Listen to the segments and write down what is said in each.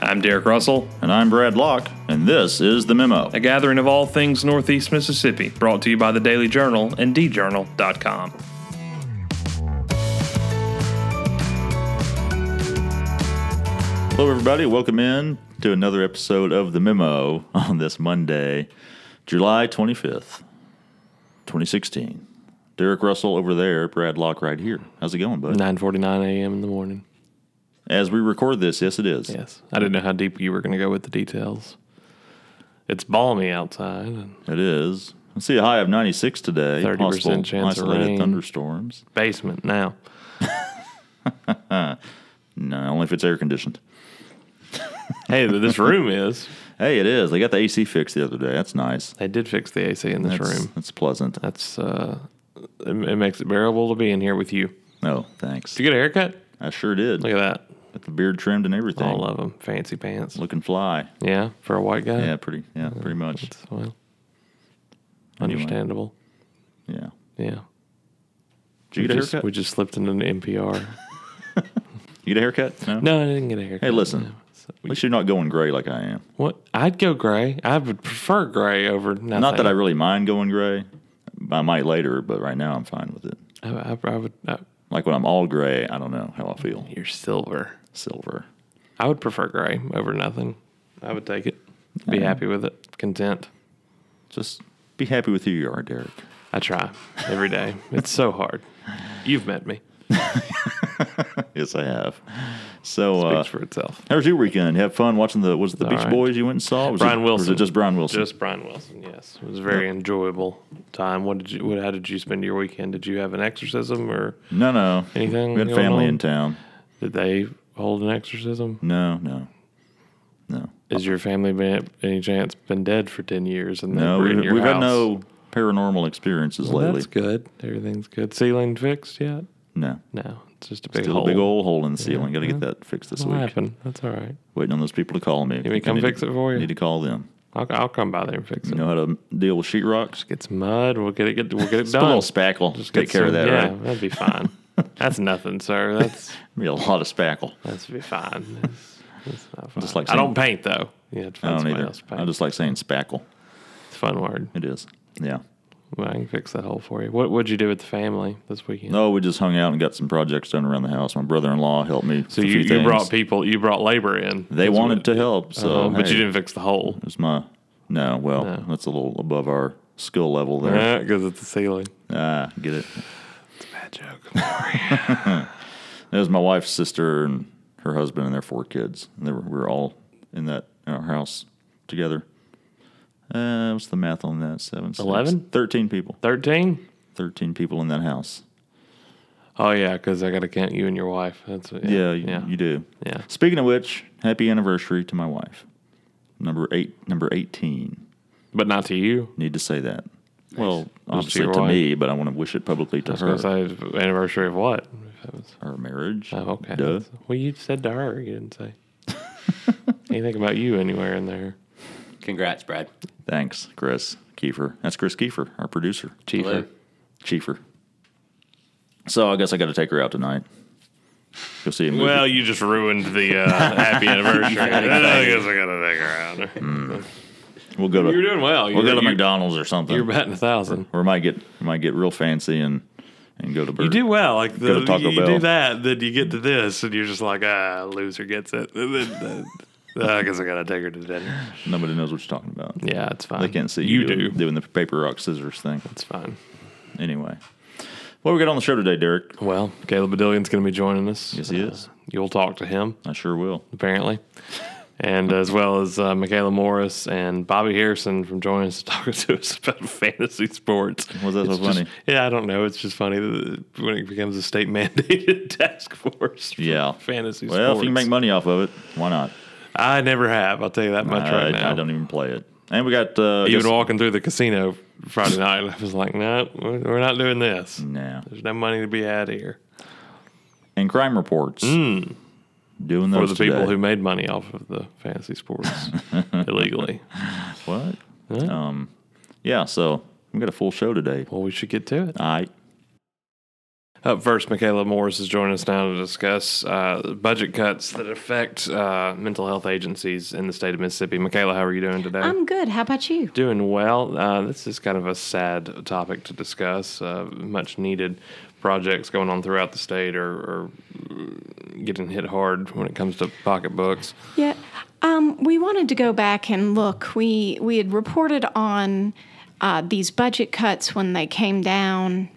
I'm Derek Russell, And I'm Brad Locke, and this is The Memo. a gathering of all things Northeast Mississippi, brought to you by the Daily Journal and djournal.com. Hello, everybody. Welcome in to another episode of The Memo on this Monday, July 25th, 2016. Derek Russell over there, Brad Locke right here. How's it going, bud? 9:49 a.m. in the morning. As we record this, yes, it is. Yes. I didn't know how deep you were going to go with the details. It's balmy outside. It is. I see a high of 96 today. 30% Possible chance of isolated rain. thunderstorms. Basement now. No, only if it's air conditioned. Hey, this room is. Hey, it is. They got the AC fixed the other day. That's nice. They did fix the AC in this room. That's pleasant. That's it makes it bearable to be in here with you. Oh, thanks. Did you get a haircut? I sure did. Look at that. Got the beard trimmed and everything. All of them. Fancy pants. Looking fly. Yeah, for a white guy? Yeah, pretty much. That's, well, Anyway. understandable. Yeah. Yeah. Did you get a haircut? We just slipped into an NPR. You get a haircut? No? No, I didn't get a haircut. Hey, listen. No. So At least you're not going gray like I am. what? I'd go gray. I would prefer gray over nothing. Not that I really mind going gray. I might later, but right now I'm fine with it. I would. Like when I'm all gray, I don't know how I feel. You're silver. Silver. I would prefer gray over nothing. I would take it. Be happy with it. Content. Just be happy with who you are, Derek. I try every day. It's so hard. You've met me. Yes, I have. So, Speaks for itself. how was your weekend? You have fun watching was it the All Beach right. Boys you went and saw? Brian Wilson. Or was it just Brian Wilson? Just Brian Wilson. Yes, it was a very enjoyable time. How did you spend your weekend? Did you have an exorcism or No. anything? We had going family on? in town. Did they hold an exorcism? No. Is your family any chance been dead for 10 years and No, we're in your we've house? had no paranormal experiences Well, lately. that's good. Everything's good. Ceiling fixed yet? No. No, it's just a big Still hole. a big old hole in the ceiling. Got to get that fixed this What'll week. happen? That's all right. Waiting on those people to call me. Need me to come fix it for you? Need to call them. I'll come by there and fix You it. know how to deal with sheetrocks? Get some mud. We'll get it Just done. put a little spackle. Just take Get care of some- that, yeah, right? that'd be fine. That's nothing, sir. Be a lot of spackle. That's be fine. It's not fine. Just like I don't saying- paint though. You have to I find don't somebody either. else to paint. I just like saying spackle. It's a fun word. It is. Yeah. Well, I can fix that hole for you. What'd you do with the family this weekend? No, we just hung out and got some projects done around the house. My brother-in-law helped me. So with a few you things. brought people, you brought labor in. They That's wanted what- to help, so but hey, you didn't fix the hole. It was my. No, well, No. that's a little above our skill level there. Yeah, because it's the ceiling. Get it. It's a bad joke. It was my wife's sister and her husband and their 4 kids. And we were all in our house together. What's the math on that? 7, 6, 11? 13 people. 13? 13 people in that house. Oh yeah, because I got to count you and your wife. That's what, Yeah, you do. Yeah. Speaking of which, happy anniversary to my wife. Number 18. But not to you. Need to say that. Well, to obviously your to wife? me, but I want to wish it publicly to I was her. going to say anniversary of what? If that was, Our marriage. oh, okay. Duh. Well, you said to her. You didn't say anything about you anywhere in there. Congrats, Brad. Thanks, Chris Kiefer. That's Chris Kiefer, our producer. Chiefer. Chiefer. So I guess I got to take her out tonight. Go see a movie. Well, you just ruined the happy anniversary. I guess I got to take her out. we'll go to You're doing well. we'll go to McDonald's or something. You're batting 1,000. Or might get real fancy and go to Burger. You do well. Like Go to Taco you Bell. do that, then you get to this, and you're just like, loser gets it. And then, I guess I gotta take her to dinner. Nobody knows what you're talking about. Yeah, it's fine. They can't see You you do. doing the paper, rock, scissors thing. It's fine. Anyway. What we got on the show today, Derek? Well, Caleb Badillion's going to be joining us. Yes, he is. You'll talk to him, I sure will. apparently. And as well as Michaela Morris and Bobby Harrison from joining us, talking to us about fantasy sports. Was that so It's just- funny? Yeah, I don't know. It's just funny that when it becomes a state mandated task force for Yeah. fantasy Well, sports. if you can make money off of it, why not? I never have. I'll tell you that much right now. I don't even play it. And we got Even walking through the casino Friday night, I was like, no, we're not doing this. no. There's no money to be had here. And crime reports. Doing For those the today. people who made money off of the fantasy sports illegally. What? Huh? Yeah, so we got a full show today. Well, we should get to it. All right. Up first, Michaela Morris is joining us now to discuss budget cuts that affect mental health agencies in the state of Mississippi. Michaela, how are you doing today? I'm good. How about you? Doing well. This is kind of a sad topic to discuss. Much needed projects going on throughout the state are getting hit hard when it comes to pocketbooks. Yeah. We wanted to go back and look. We had reported on these budget cuts when they came down,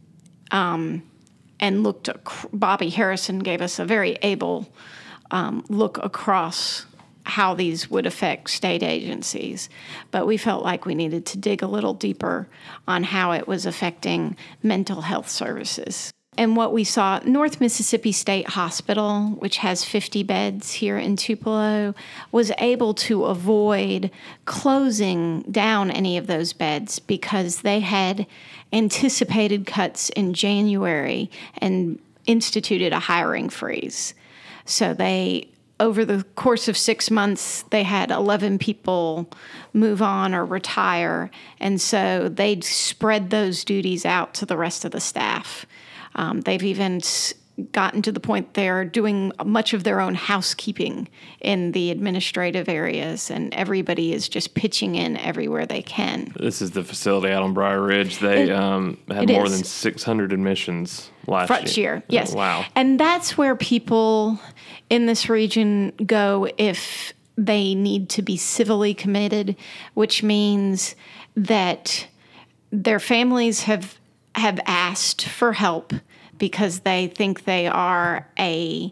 and looked. Bobby Harrison gave us a very able look across how these would affect state agencies. But we felt like we needed to dig a little deeper on how it was affecting mental health services. And what we saw, North Mississippi State Hospital, which has 50 beds here in Tupelo, was able to avoid closing down any of those beds because they had anticipated cuts in January and instituted a hiring freeze. So over the course of 6 months, they had 11 people move on or retire, and so they'd spread those duties out to the rest of the staff. They've even gotten to the point they're doing much of their own housekeeping in the administrative areas, and everybody is just pitching in everywhere they can. This is the facility out on Briar Ridge. They had more than 600 admissions last year. Yes. Wow. And that's where people in this region go if they need to be civilly committed, which means that their families have asked for help because they think they are a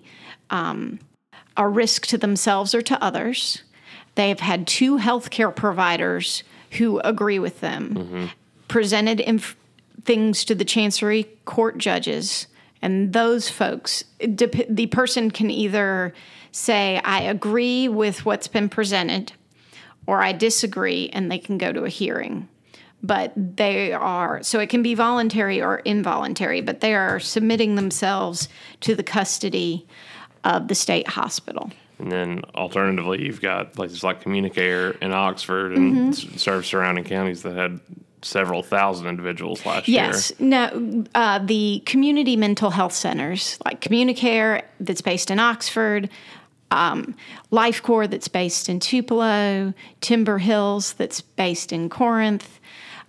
risk to themselves or to others. They've had 2 healthcare providers who agree with them, presented things to the Chancery Court judges, and those folks, the person can either say, I agree with what's been presented, or I disagree, and they can go to a hearing. But so it can be voluntary or involuntary, but they are submitting themselves to the custody of the state hospital. And then alternatively, you've got places like Communicare in Oxford and surrounding counties that had several thousand individuals last year. Yes. Now, the community mental health centers like Communicare that's based in Oxford, LifeCorps that's based in Tupelo, Timber Hills that's based in Corinth,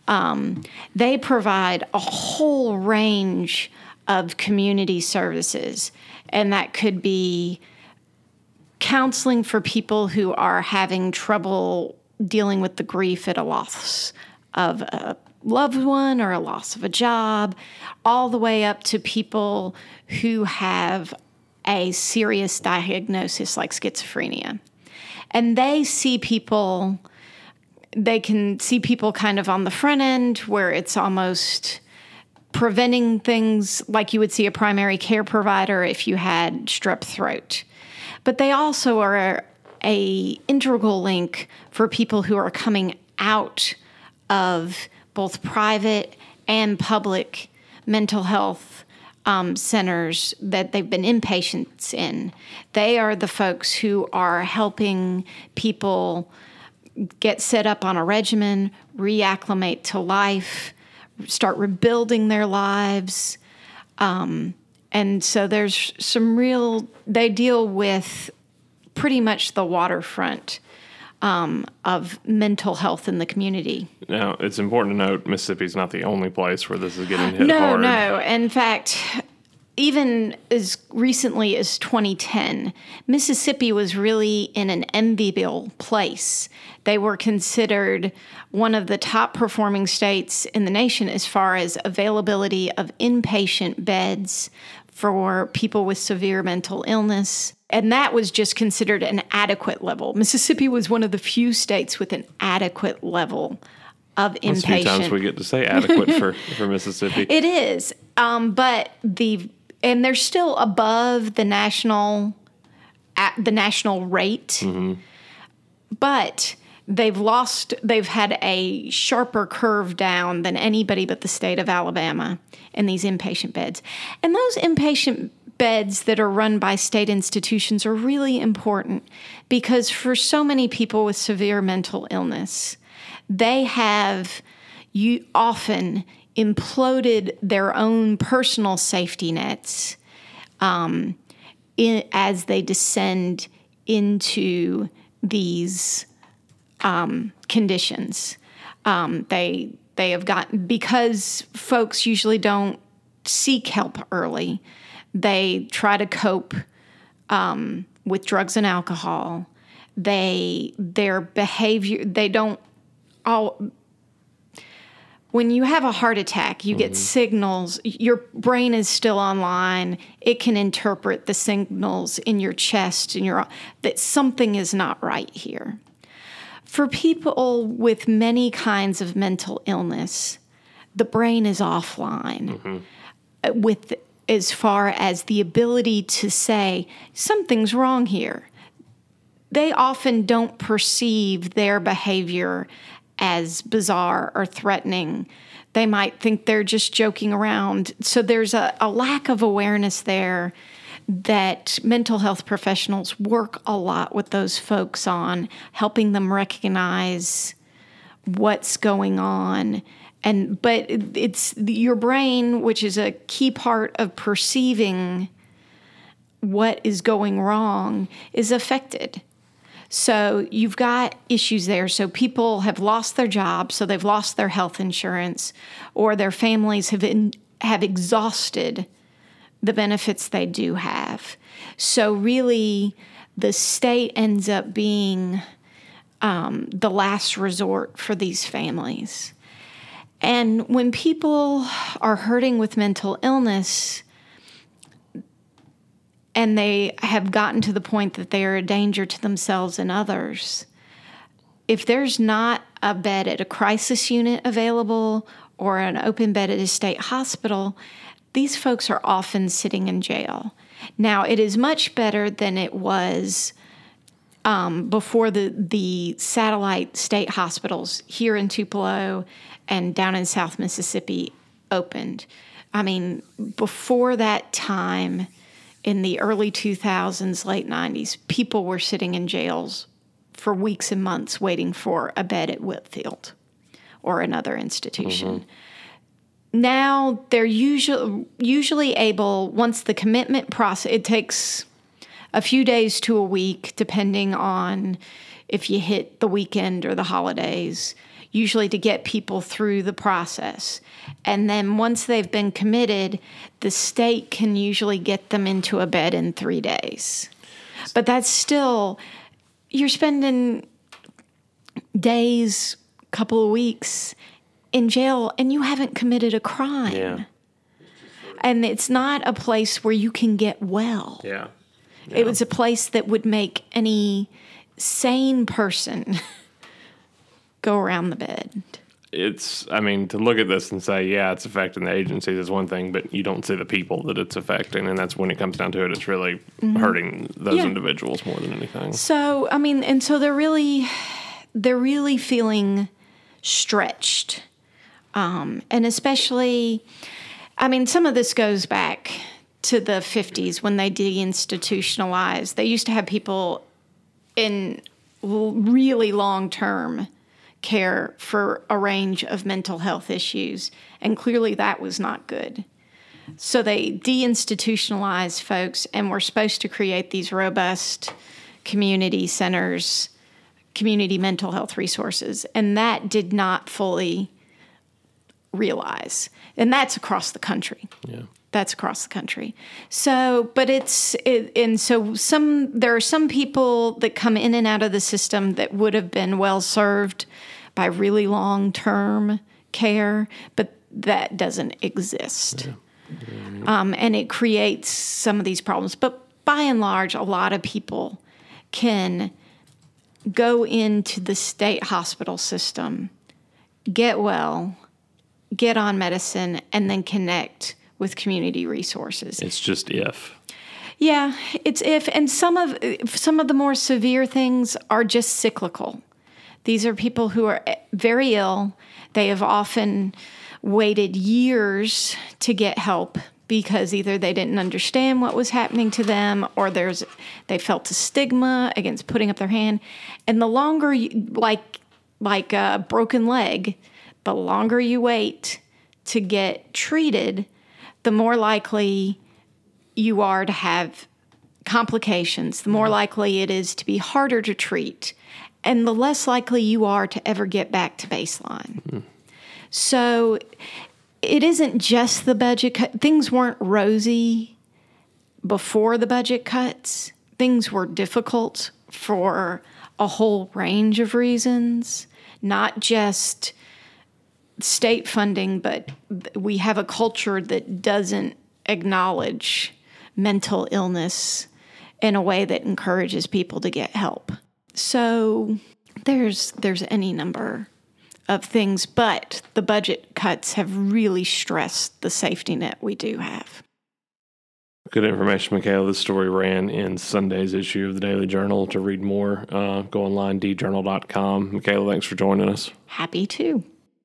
they provide a whole range of community services, and that could be counseling for people who are having trouble dealing with the grief at a loss of a loved one or a loss of a job, all the way up to people who have a serious diagnosis like schizophrenia. And they can see people kind of on the front end where it's almost preventing things like you would see a primary care provider if you had strep throat. But they also are an integral link for people who are coming out of both private and public mental health centers that they've been inpatients in. They are the folks who are helping people get set up on a regimen, reacclimate to life, start rebuilding their lives. And so there's they deal with pretty much the waterfront of mental health in the community. Now, it's important to note Mississippi's not the only place where this is getting hit hard. No. In fact, even as recently as 2010, Mississippi was really in an enviable place. They were considered one of the top performing states in the nation as far as availability of inpatient beds for people with severe mental illness. And that was just considered an adequate level. Mississippi was one of the few states with an adequate level of inpatient. That's a few times we get to say adequate for Mississippi. It is. But they're still above the national rate. Mm-hmm. But they've had a sharper curve down than anybody but the state of Alabama in these inpatient beds. And those inpatient beds that are run by state institutions are really important because for so many people with severe mental illness, they have you often imploded their own personal safety nets as they descend into these conditions. They have gotten, because folks usually don't seek help early, they try to cope with drugs and alcohol. Their behavior, they don't all. When you have a heart attack, you get signals. Your brain is still online. It can interpret the signals in your chest and that something is not right here. For people with many kinds of mental illness, the brain is offline with as far as the ability to say something's wrong here. They often don't perceive their behavior as bizarre or threatening. They might think they're just joking around. So there's a lack of awareness there that mental health professionals work a lot with those folks on, helping them recognize what's going on. But it's your brain, which is a key part of perceiving what is going wrong, is affected. So you've got issues there. So people have lost their jobs, so they've lost their health insurance, or their families have exhausted the benefits they do have. So really, the state ends up being the last resort for these families. And when people are hurting with mental illness, and they have gotten to the point that they are a danger to themselves and others, if there's not a bed at a crisis unit available or an open bed at a state hospital, these folks are often sitting in jail. Now, it is much better than it was before the satellite state hospitals here in Tupelo and down in South Mississippi opened. I mean, before that time, in the early 2000s, late 90s, people were sitting in jails for weeks and months waiting for a bed at Whitfield or another institution. Now they're usually able, once the commitment process, it takes a few days to a week, depending on if you hit the weekend or the holidays, usually to get people through the process. And then once they've been committed, the state can usually get them into a bed in 3 days. But that's still, you're spending days, couple of weeks in jail, and you haven't committed a crime. Yeah. And it's not a place where you can get well. Yeah. It was a place that would make any sane person go around the bed. To look at this and say, yeah, it's affecting the agencies is one thing, but you don't see the people that it's affecting. And that's when it comes down to it, it's really hurting those individuals more than anything. So, and so they're really feeling stretched. And especially, some of this goes back to the 50s when they deinstitutionalized. They used to have people in really long-term care for a range of mental health issues, and clearly that was not good. So they deinstitutionalized folks, and were supposed to create these robust community centers, community mental health resources, and that did not fully realize. And that's across the country. Yeah. That's across the country. So, but there are some people that come in and out of the system that would have been well served by really long-term care, but that doesn't exist. Yeah. And it creates some of these problems. But by and large, a lot of people can go into the state hospital system, get well, get on medicine, and then connect with community resources. It's just if. Yeah, it's if. And some of the more severe things are just cyclical. These are people who are very ill. They have often waited years to get help because either they didn't understand what was happening to them, or they felt a stigma against putting up their hand. And the longer like a broken leg, the longer you wait to get treated, the more likely you are to have complications, the more likely it is to be harder to treat, and the less likely you are to ever get back to baseline. So it isn't just the budget cut. Things weren't rosy before the budget cuts. Things were difficult for a whole range of reasons, not just state funding, but we have a culture that doesn't acknowledge mental illness in a way that encourages people to get help. So there's any number of things, but the budget cuts have really stressed the safety net we do have. Good information, Michaela. This story ran in Sunday's issue of the Daily Journal. To read more, go online, djournal.com. Michaela, thanks for joining us. Happy to.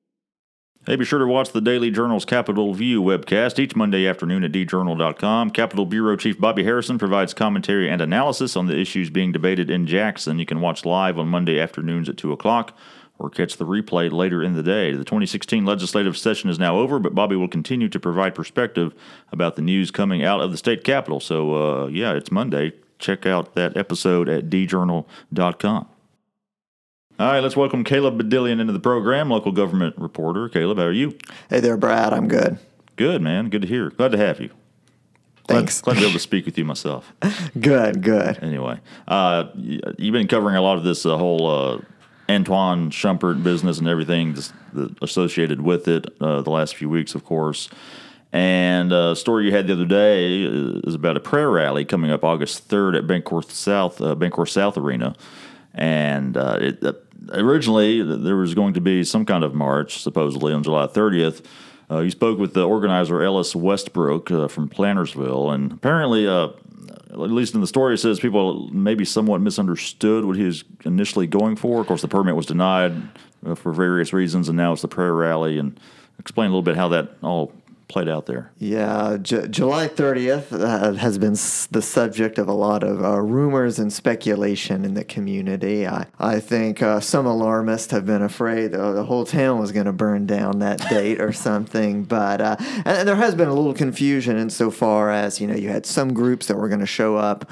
Hey, be sure to watch the Daily Journal's Capitol View webcast each Monday afternoon at djournal.com. Capitol Bureau Chief Bobby Harrison provides commentary and analysis on the issues being debated in Jackson. You can watch live on Monday afternoons at 2 o'clock or catch the replay later in the day. The 2016 legislative session is now over, but Bobby will continue to provide perspective about the news coming out of the state capitol. So, it's Monday. Check out that episode at djournal.com. All right, let's welcome Caleb Badillion into the program, local government reporter. Caleb, how are you? Hey there, Brad. I'm good. Good, man. Good to hear. Glad to have you. Thanks. Glad to be able to speak with you myself. Good. Anyway, you've been covering a lot of this whole Antoine Shumpert business and everything associated with it the last few weeks, of course. And a story you had the other day is about a prayer rally coming up August 3rd at Bancorp South Arena. And originally, there was going to be some kind of march, supposedly, on July 30th. You spoke with the organizer, Ellis Westbrook, from Plantersville, and apparently, at least in the story, it says people maybe somewhat misunderstood what he was initially going for. Of course, the permit was denied for various reasons, and now it's the prayer rally. And explain a little bit how that all played out there. Yeah, July 30th has been the subject of a lot of rumors and speculation in the community. I think some alarmists have been afraid the whole town was going to burn down that date or something. But and there has been a little confusion insofar as, you had some groups that were going to show up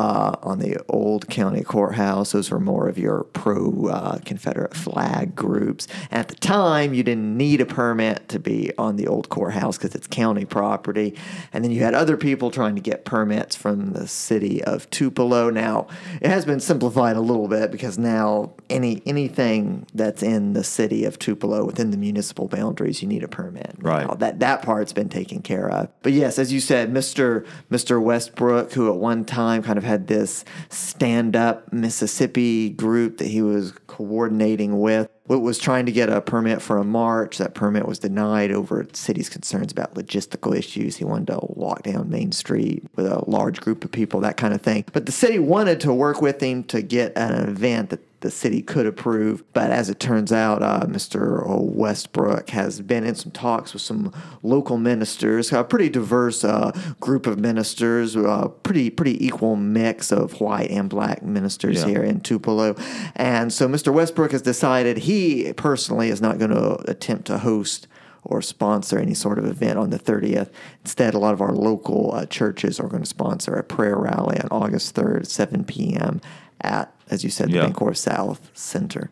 on the old county courthouse. Those were more of your pro-Confederate flag groups. At the time, you didn't need a permit to be on the old courthouse because it's county property. And then you had other people trying to get permits from the city of Tupelo. Now, it has been simplified a little bit because now anything that's in the city of Tupelo within the municipal boundaries, you need a permit. Right. Now, that part's been taken care of. But yes, as you said, Mr. Westbrook, who at one time kind of had this stand-up Mississippi group that he was coordinating with, was trying to get a permit for a march. That permit was denied over the city's concerns about logistical issues. He wanted to walk down Main Street with a large group of people, that kind of thing. But the city wanted to work with him to get an event that the city could approve. But as it turns out, Mr. Westbrook has been in some talks with some local ministers, a pretty diverse group of ministers, pretty equal mix of white and black ministers here in Tupelo. And so Mr. Westbrook has decided he personally is not going to attempt to host or sponsor any sort of event on the 30th. Instead, a lot of our local churches are going to sponsor a prayer rally on August 3rd at 7 p.m. at, as you said, the Bancorp South Center.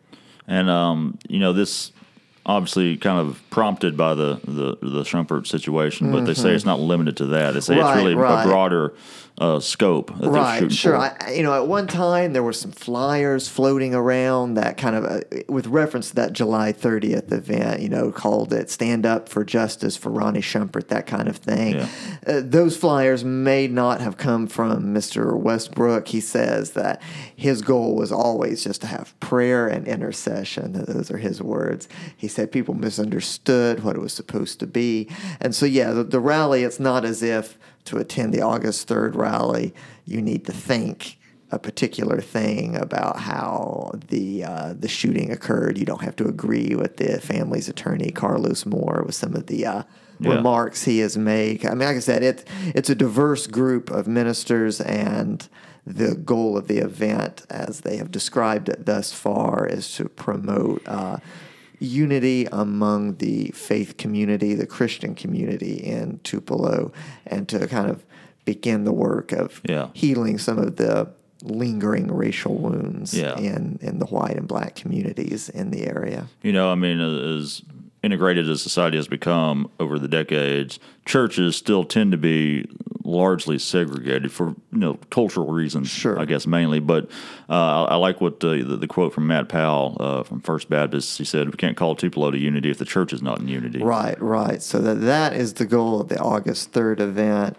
And, this obviously kind of prompted by the Shumpert situation, but they say it's not limited to that. They say it's really a broader scope that they're shooting sure. for. At one time there were some flyers floating around that kind of, with reference to that July 30th event, called it Stand Up for Justice for Ronnie Shumpert, that kind of thing. Yeah. Those flyers may not have come from Mr. Westbrook. He says that his goal was always just to have prayer and intercession. Those are his words. He said people misunderstood what it was supposed to be. And so, the rally, it's not as if to attend the August 3rd rally, you need to think a particular thing about how the shooting occurred. You don't have to agree with the family's attorney, Carlos Moore, with some of the remarks he has made. I mean, like I said, it's a diverse group of ministers, and the goal of the event, as they have described it thus far, is to promote unity among the faith community, the Christian community in Tupelo, and to kind of begin the work of healing some of the lingering racial wounds in the white and black communities in the area. I mean, as integrated as society has become over the decades, churches still tend to be largely segregated for cultural reasons, sure. I guess mainly. But I like what the quote from Matt Powell from First Baptist. He said, "We can't call Tupelo to unity if the church is not in unity." Right. So that is the goal of the August 3rd event.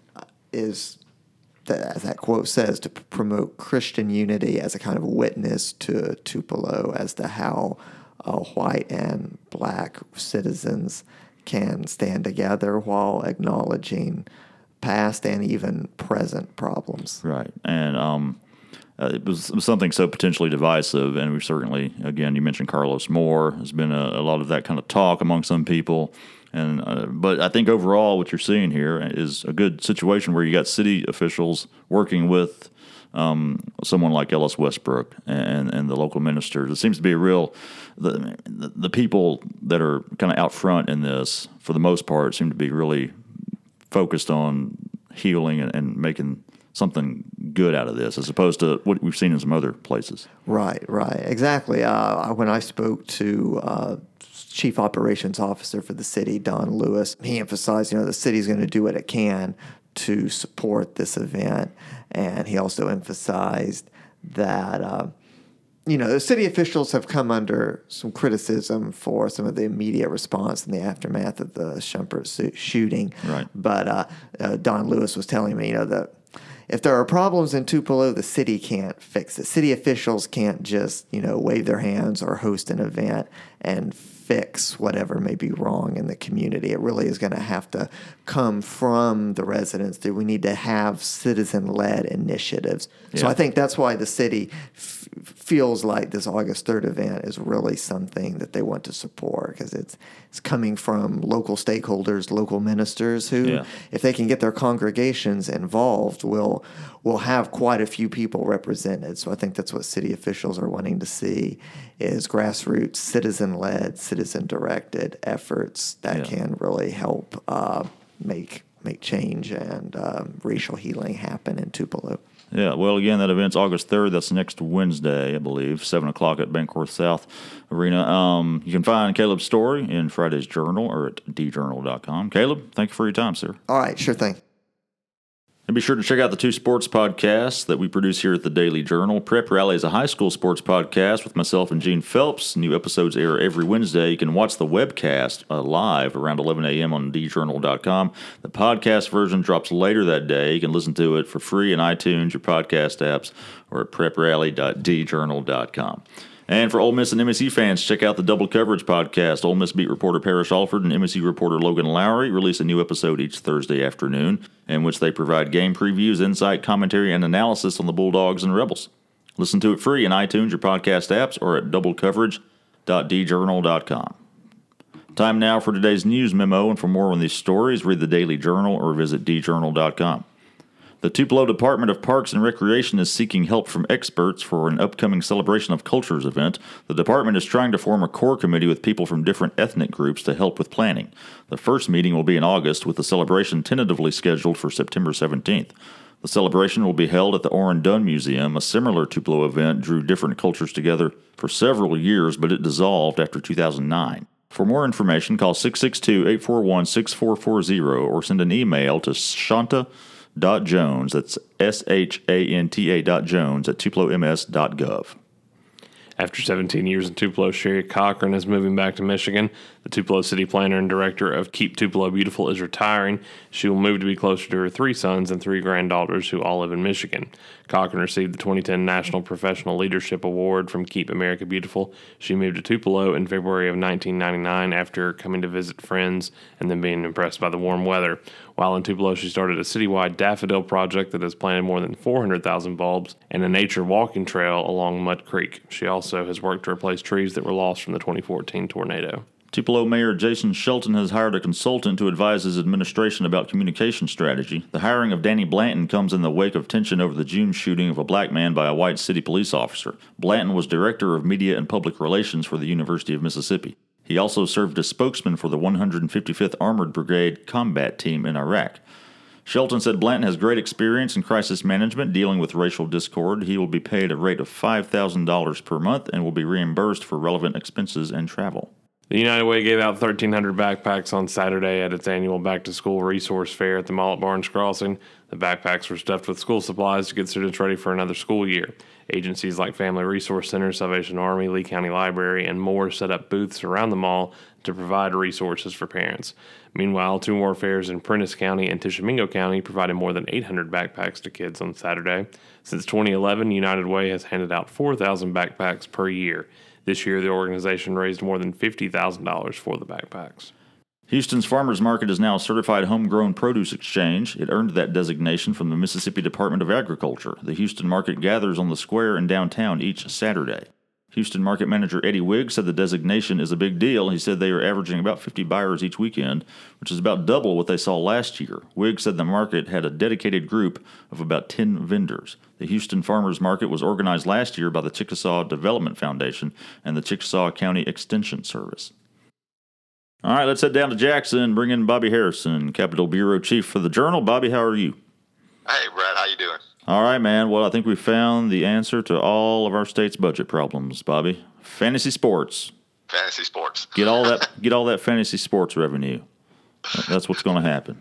Is as that quote says, to promote Christian unity as a kind of witness to Tupelo as to how white and black citizens can stand together while acknowledging past and even present problems. Right. And it was something so potentially divisive, and we've certainly, again, you mentioned Carlos Moore. There's been a lot of that kind of talk among some people. But I think overall what you're seeing here is a good situation where you got city officials working with someone like Ellis Westbrook and the local ministers. It seems to be a real the people that are kind of out front in this, for the most part, seem to be really focused on healing and making something good out of this, as opposed to what we've seen in some other places. Right, exactly. When I spoke to Chief Operations Officer for the city, Don Lewis, he emphasized, the city's going to do what it can to support this event, and he also emphasized that the city officials have come under some criticism for some of the immediate response in the aftermath of the Shumpert shooting. Right. But Don Lewis was telling me, that if there are problems in Tupelo, the city can't fix it. City officials can't just, wave their hands or host an event and fix whatever may be wrong in the community. It really is going to have to come from the residents. That we need to have citizen-led initiatives. Yeah. So I think that's why the city feels like this August 3rd event is really something that they want to support, because it's coming from local stakeholders, local ministers who, if they can get their congregations involved, will have quite a few people represented. So I think that's what city officials are wanting to see, is grassroots, citizen-led, citizen-directed efforts that can really help make change and racial healing happen in Tupelo. Yeah, well, again, that event's August 3rd. That's next Wednesday, I believe, 7 o'clock at Bancorth South Arena. You can find Caleb's story in Friday's Journal or at djournal.com. Caleb, thank you for your time, sir. All right, sure thing. And be sure to check out the two sports podcasts that we produce here at the Daily Journal. Prep Rally is a high school sports podcast with myself and Gene Phelps. New episodes air every Wednesday. You can watch the webcast live around 11 a.m. on djournal.com. The podcast version drops later that day. You can listen to it for free in iTunes, your podcast apps, or at preprally.djournal.com. And for Ole Miss and MSU fans, check out the Double Coverage podcast. Ole Miss beat reporter Parrish Alford and MSU reporter Logan Lowry release a new episode each Thursday afternoon, in which they provide game previews, insight, commentary, and analysis on the Bulldogs and Rebels. Listen to it free in iTunes, your podcast apps, or at doublecoverage.djournal.com. Time now for today's news memo, and for more on these stories, read the Daily Journal or visit djournal.com. The Tupelo Department of Parks and Recreation is seeking help from experts for an upcoming Celebration of Cultures event. The department is trying to form a core committee with people from different ethnic groups to help with planning. The first meeting will be in August, with the celebration tentatively scheduled for September 17th. The celebration will be held at the Orrin Dunn Museum. A similar Tupelo event drew different cultures together for several years, but it dissolved after 2009. For more information, call 662-841-6440 or send an email to Shanta.Jones, that's SHANTA.Jones at tupeloms.gov. After 17 years in Tupelo, Sherry Cochran is moving back to Michigan. The Tupelo city planner and director of Keep Tupelo Beautiful is retiring. She will move to be closer to her 3 sons and 3 granddaughters who all live in Michigan. Cochran received the 2010 National Professional Leadership Award from Keep America Beautiful. She moved to Tupelo in February of 1999 after coming to visit friends and then being impressed by the warm weather. While in Tupelo, she started a citywide daffodil project that has planted more than 400,000 bulbs and a nature walking trail along Mud Creek. She also has worked to replace trees that were lost from the 2014 tornado. Tupelo Mayor Jason Shelton has hired a consultant to advise his administration about communication strategy. The hiring of Danny Blanton comes in the wake of tension over the June shooting of a black man by a white city police officer. Blanton was Director of Media and Public Relations for the University of Mississippi. He also served as spokesman for the 155th Armored Brigade combat team in Iraq. Shelton said Blanton has great experience in crisis management dealing with racial discord. He will be paid a rate of $5,000 per month and will be reimbursed for relevant expenses and travel. The United Way gave out 1,300 backpacks on Saturday at its annual back-to-school resource fair at the mall at Barnes Crossing. The backpacks were stuffed with school supplies to get students ready for another school year. Agencies like Family Resource Center, Salvation Army, Lee County Library, and more set up booths around the mall to provide resources for parents. Meanwhile, 2 more fairs in Prentiss County and Tishomingo County provided more than 800 backpacks to kids on Saturday. Since 2011, United Way has handed out 4,000 backpacks per year. This year, the organization raised more than $50,000 for the backpacks. Houston's Farmers Market is now a certified homegrown produce exchange. It earned that designation from the Mississippi Department of Agriculture. The Houston Market gathers on the square in downtown each Saturday. Houston Market Manager Eddie Wiggs said the designation is a big deal. He said they are averaging about 50 buyers each weekend, which is about double what they saw last year. Wiggs said the market had a dedicated group of about 10 vendors. The Houston Farmers Market was organized last year by the Chickasaw Development Foundation and the Chickasaw County Extension Service. All right, let's head down to Jackson and bring in Bobby Harrison, Capitol Bureau Chief for the Journal. Bobby, how are you? Hey, Brad, how you doing? All right, man. Well, I think we found the answer to all of our state's budget problems, Bobby. Fantasy sports. Fantasy sports. Get all that fantasy sports revenue. That's what's going to happen.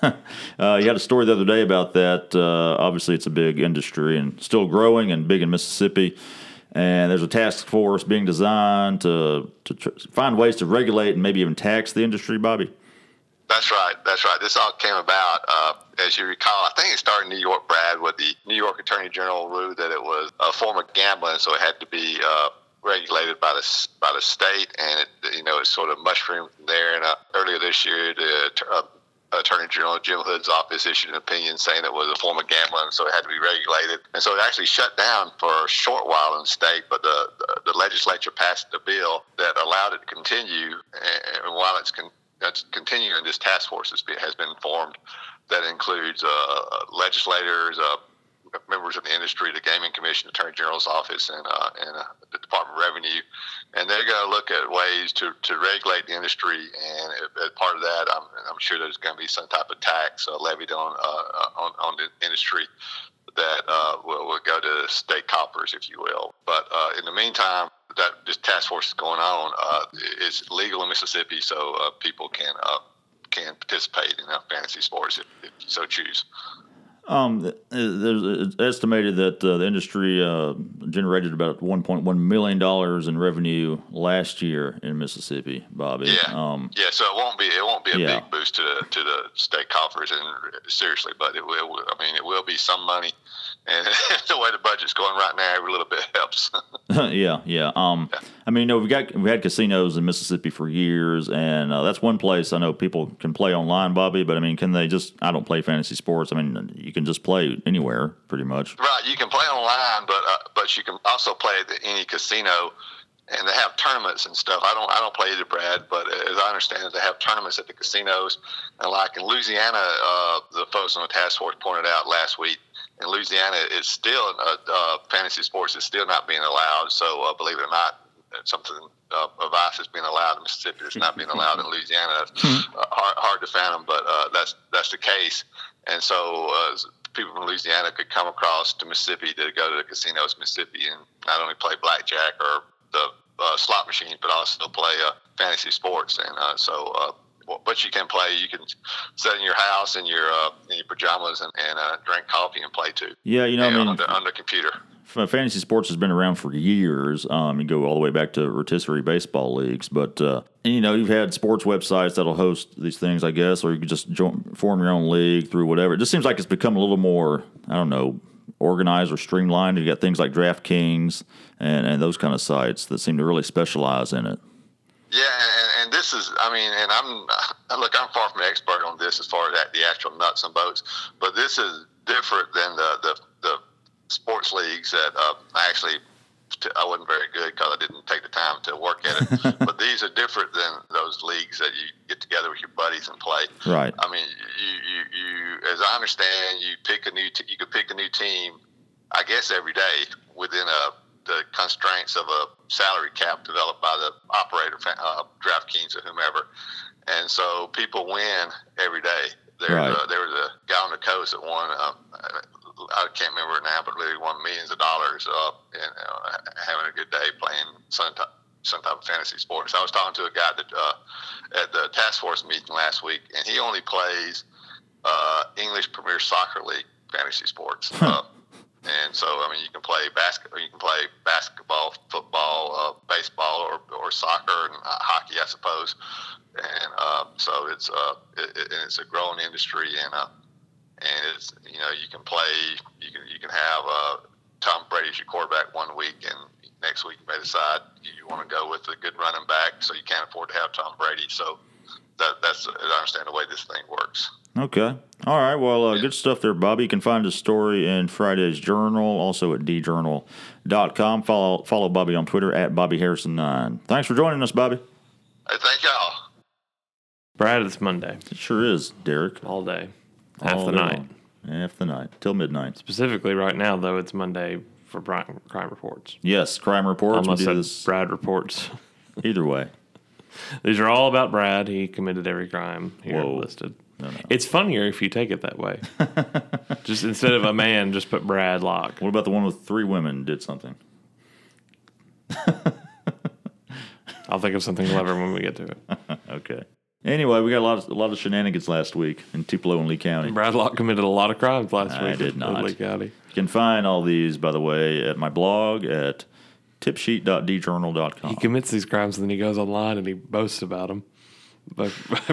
You had a story the other day about that. Obviously, it's a big industry and still growing and big in Mississippi. And there's a task force being designed to find ways to regulate and maybe even tax the industry, Bobby. That's right. This all came about, as you recall, I think it started in New York, Brad, with the New York Attorney General ruled that it was a form of gambling, so it had to be regulated by the state, and it sort of mushroomed from there. And earlier this year, the Attorney General Jim Hood's office issued an opinion saying it was a form of gambling, so it had to be regulated. And so it actually shut down for a short while in the state, but the legislature passed a bill that allowed it to continue. And while it's continuing, this task force has been formed that includes legislators, members of the industry, the Gaming Commission, Attorney General's office, and the Department of Revenue, and they're going to look at ways to regulate the industry. And as part of that, I'm sure there's going to be some type of tax levied on the industry that will go to state coffers, if you will. But in the meantime, that this task force is going on. It's legal in Mississippi, so people can participate in fantasy sports if you so choose. It's estimated that the industry generated about $1.1 million in revenue last year in Mississippi, Bobby. Yeah. So it won't be a big boost to the state coffers, and seriously, but it will. I mean, it will be some money, and the way the budget's going right now, every little bit helps. Yeah. I mean, we've had casinos in Mississippi for years, and that's one place I know people can play online, Bobby. But I mean, can they just? I don't play fantasy sports. I mean, you can just play anywhere, pretty much. Right. You can play online, but you can also play at any casino, and they have tournaments and stuff. I don't play either, Brad, but as I understand it, they have tournaments at the casinos. And like in Louisiana, the folks on the task force pointed out last week, in Louisiana, it's still fantasy sports is still not being allowed. So believe it or not, something of ice is being allowed in Mississippi. It's not being allowed in Louisiana. That's hard to fathom, but that's the case. And so people from Louisiana could come across to Mississippi to go to the casinos in Mississippi and not only play blackjack or the slot machines, but also play fantasy sports. And but you can play. You can sit in your house in your pajamas and drink coffee and play too. Yeah, on the computer. Fantasy sports has been around for years. You go all the way back to rotisserie baseball leagues, but you've had sports websites that'll host these things, I guess, or you could just form your own league through whatever. It just seems like it's become a little more, I don't know, organized or streamlined. You got things like DraftKings and those kind of sites that seem to really specialize in it. Yeah, and this is, and I'm far from an expert on this as far as the actual nuts and bolts, but this is different than the sports leagues that actually I wasn't very good because I didn't take the time to work at it. But these are different than those leagues that you get together with your buddies and play. Right. I mean, you as I understand, you could pick a new team, I guess every day within the constraints of a salary cap developed by the operator, DraftKings or whomever. And so people win every day. There was a guy on the coast that won. I can't remember it now, but really won millions of dollars and having a good day playing some type of fantasy sports. I was talking to a guy that at the task force meeting last week, and he only plays English Premier Soccer League fantasy sports. And so, I mean, you can play basketball, football, baseball, or soccer and hockey, I suppose. And so it's a growing industry, and it's, you know, you can play, you can have Tom Brady as your quarterback one week, and next week you may decide you want to go with a good running back, so you can't afford to have Tom Brady. So that's I understand the way this thing works. Okay. All right. Well, good stuff there, Bobby. You can find his story in Friday's Journal, also at djournal.com. Follow Bobby on Twitter at BobbyHarrison9. Thanks for joining us, Bobby. Hey, thank y'all. Brad, it's Monday. It sure is, Derek. All day. Half All the day night. long. Half the night. Till midnight. Specifically right now, though, it's Monday for crime reports. Yes, crime reports. Almost We do said this Brad reports. either way. These are all about Brad. He committed every crime here Whoa. listed. No. It's funnier if you take it that way. Just instead of a man, just put Brad Locke. What about the one with 3 women did something? I'll think of something clever when we get to it. Okay. Anyway, we got a lot of shenanigans last week in Tupelo and Lee County. Brad Locke committed a lot of crimes last week. I did not. In Lee County. You can find all these, by the way, at my blog at tipsheet.djournal.com. He commits these crimes and then he goes online and he boasts about them. But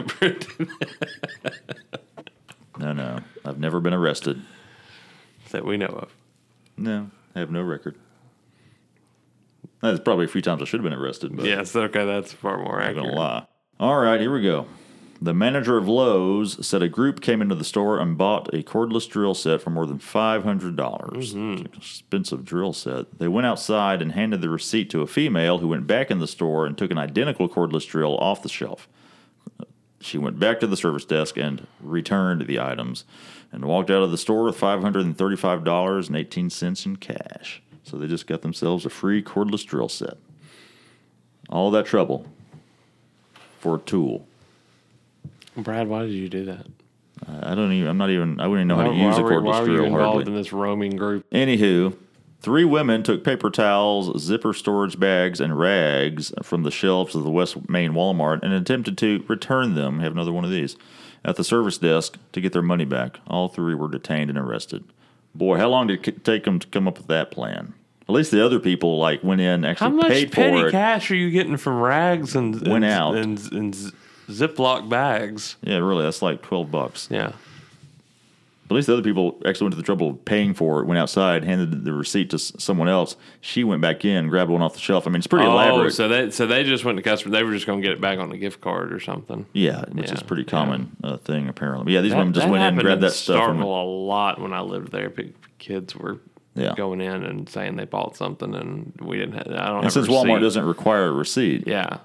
No. I've never been arrested. that we know of. No, I have no record. That's probably a few times I should have been arrested, but Yes, okay, that's far more I'm not accurate. going to lie. All right, here we go. The manager of Lowe's said a group came into the store and bought a cordless drill set for more than $500. It's an expensive drill set. They went outside and handed the receipt to a female who went back in the store and took an identical cordless drill off the shelf. She went back to the service desk and returned the items and walked out of the store with $535.18 in cash. So they just got themselves a free cordless drill set. All that trouble for a tool. Brad, why did you do that? I wouldn't even know how to use a cordless why were you drill involved hardly. in this roaming group? Anywho, 3 women took paper towels, zipper storage bags, and rags from the shelves of the West Main Walmart and attempted to return them, have another one of these, at the service desk to get their money back. All 3 were detained and arrested. Boy, how long did it take them to come up with that plan? At least the other people went in, How actually much paid petty for it. cash are you getting from rags and out. and Ziploc bags? Yeah, really, that's like $12. Yeah. But at least the other people actually went to the trouble of paying for it, went outside, handed the receipt to someone else. She went back in, grabbed one off the shelf. I mean, it's pretty elaborate. So they just went to customer. They were just going to get it back on the gift card or something. Yeah, which is a pretty common thing, apparently. But yeah, these women just That went in and happened grabbed that stuff. Starkville And a lot when I lived there. Kids were going in and saying they bought something, and we didn't have. I don't. and since Walmart doesn't require a receipt, yeah.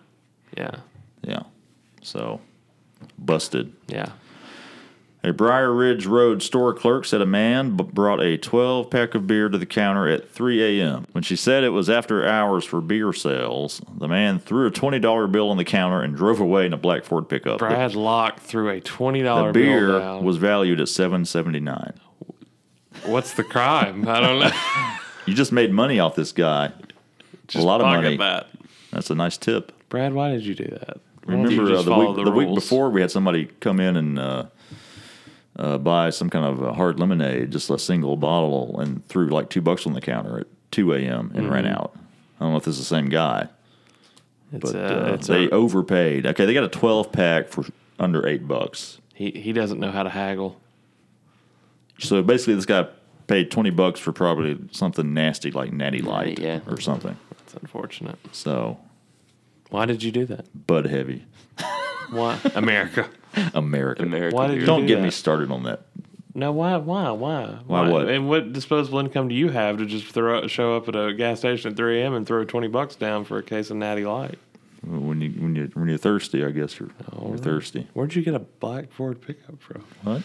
So busted. Yeah. A Briar Ridge Road store clerk said a man brought a 12-pack of beer to the counter at 3 a.m. When she said it was after hours for beer sales, the man threw a $20 bill on the counter and drove away in a black Ford pickup. Brad Locke threw a $20 The beer bill down. was valued at $7.79. What's the crime? I don't know. You just made money off this guy. Just a lot of pocket money. that. That's a nice tip. Brad, why did you do that? Why don't you Remember just follow the week rules? before we had somebody come in and buy some kind of a hard lemonade, just a single bottle, and threw like $2 on the counter at 2 a.m. and ran out. I don't know if this is the same guy, but they overpaid. Okay, they got a 12-pack for under $8. He doesn't know how to haggle. So basically, this guy paid $20 for probably something nasty like Natty Light or something. That's unfortunate. So Why did you do that? Bud Heavy. Why? America. America. Why did you Don't do get that? me started on that No, why? Why what? And what disposable income do you have to just show up at a gas station at 3 a.m. and throw $20 down for a case of Natty Light? When you're thirsty, I guess you're thirsty. Where'd you get a black Ford pickup from?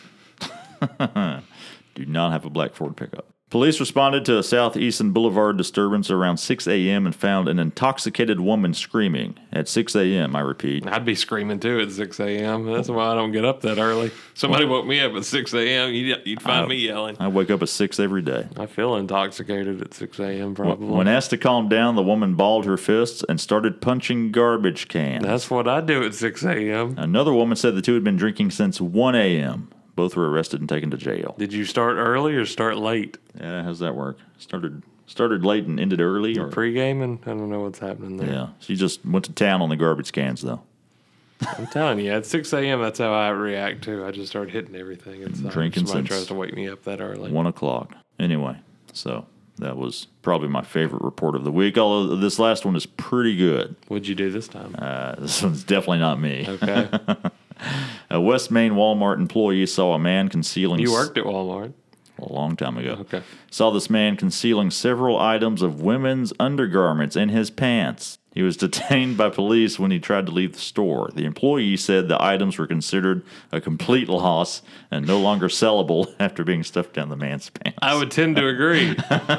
What? Do not have a black Ford pickup. Police responded to a Southeastern Boulevard disturbance around 6 a.m. and found an intoxicated woman screaming at 6 a.m., I repeat. I'd be screaming too at 6 a.m. That's why I don't get up that early. Somebody woke me up at 6 a.m. You'd find me yelling. I wake up at 6 every day. I feel intoxicated at 6 a.m. probably. When asked to calm down, the woman balled her fists and started punching garbage cans. That's what I do at 6 a.m. Another woman said the two had been drinking since 1 a.m. Both were arrested and taken to jail. Did you start early or start late? Yeah, how's that work? Started late and ended early? Or Pre-gaming? I don't know what's happening there. Yeah, she just went to town on the garbage cans, though. I'm telling you, at 6 a.m., that's how I react, too. I just start hitting everything inside. Drinking Somebody since tries to wake me up that early. 1 o'clock. Anyway, so that was probably my favorite report of the week, although this last one is pretty good. What'd you do this time? This one's definitely not me. Okay. A West Main Walmart employee saw a man concealing... You worked at Walmart. A long time ago. Okay. Saw this man concealing several items of women's undergarments in his pants. He was detained by police when he tried to leave the store. The employee said the items were considered a complete loss and no longer sellable after being stuffed down the man's pants. I would tend to agree.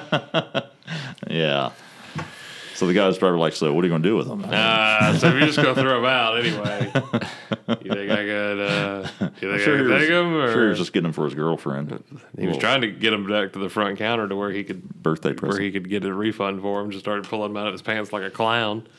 Yeah. So the guy was probably like, so what are you going to do with them? So you're just going to throw them out anyway. You think I could take them? Or? Sure, he was just getting them for his girlfriend. He was trying to get them back to the front counter to where he could Birthday present. where he could get a refund for them. Just started pulling them out of his pants like a clown,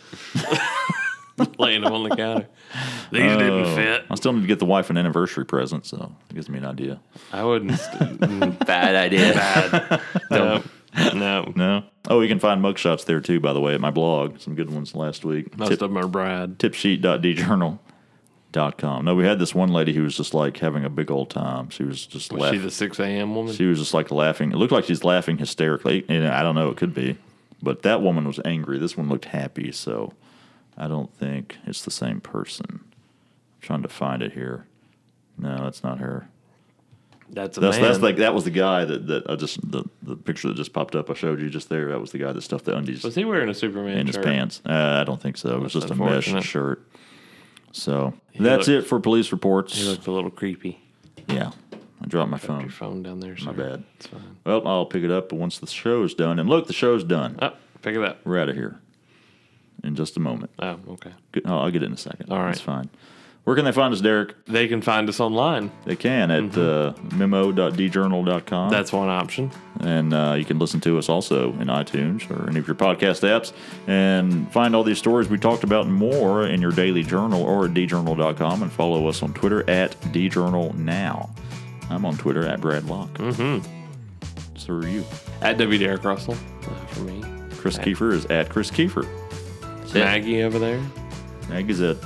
laying them on the counter. These didn't fit. I still need to get the wife an anniversary present, so it gives me an idea. I wouldn't. Bad idea. Bad. No. No? Oh, you can find mugshots there, too, by the way, at my blog. Some good ones last week. Most of them are Brad. Tipsheet.djournal.com. No, we had this one lady who was just like having a big old time. She was just Was laughing. she the 6 a.m. woman? She was just like laughing. It looked like she's laughing hysterically. I don't know. It could be. But that woman was angry. This one looked happy, so I don't think it's the same person. I'm trying to find it here. No, that's not her. That's That was the guy that I just the picture that just popped up. I showed you just there. That was the guy that stuffed the undies Was he wearing a Superman in shirt? his pants. I don't think so. It was just a mesh unfortunate. shirt. So that's it for police reports. He looked a little creepy. Yeah, I dropped my Your phone. phone down there, sir. My bad. It's fine. Well, I'll pick it up once the show's done. And look, the show's done. Oh, pick it up. We're out of here in just a moment. Oh, okay. I'll get it in a second. All right. That's fine. Where can they find us, Derek? They can find us online. They can at memo.djournal.com. That's one option. And you can listen to us also in iTunes or any of your podcast apps and find all these stories we talked about and more in your daily journal or at djournal.com and follow us on Twitter at djournalnow. I'm on Twitter at Brad Locke. Mm-hmm. So are you. At W. Derek Russell for me. Chris Kiefer is at Chris Kiefer. Maggie over there. Maggie's at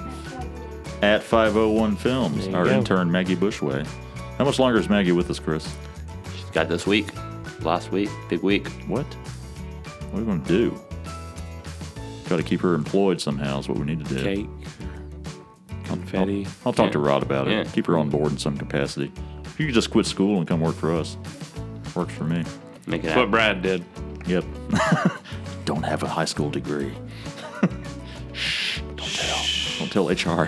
501 Films, There you our go. intern Maggie Bushway. How much longer is Maggie with us, Chris? She's got this week. Last week. Big week. What? What are we going to do? Got to keep her employed somehow is what we need to do. Cake. Confetti. I'll talk to Rod about it. Yeah. Keep her on board in some capacity. You could just quit school and come work for us. Works for me. Make it That's what happen. Brad did. Yep. Don't have a high school degree. Shh. Don't tell HR.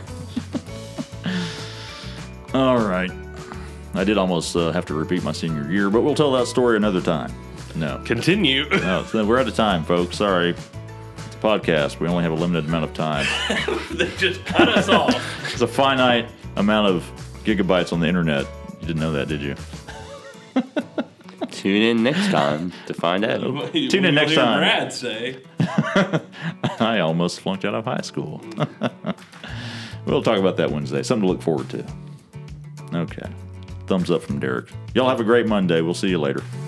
All right. I did almost have to repeat my senior year, but we'll tell that story another time. No. Continue. No, so we're out of time, folks. Sorry. It's a podcast. We only have a limited amount of time. They just cut us off. It's a finite amount of gigabytes on the internet. You didn't know that, did you? Tune in next time to find out. Tune in next time. Brad say. I almost flunked out of high school. We'll talk about that Wednesday. Something to look forward to. Okay. Thumbs up from Derek. Y'all have a great Monday. We'll see you later.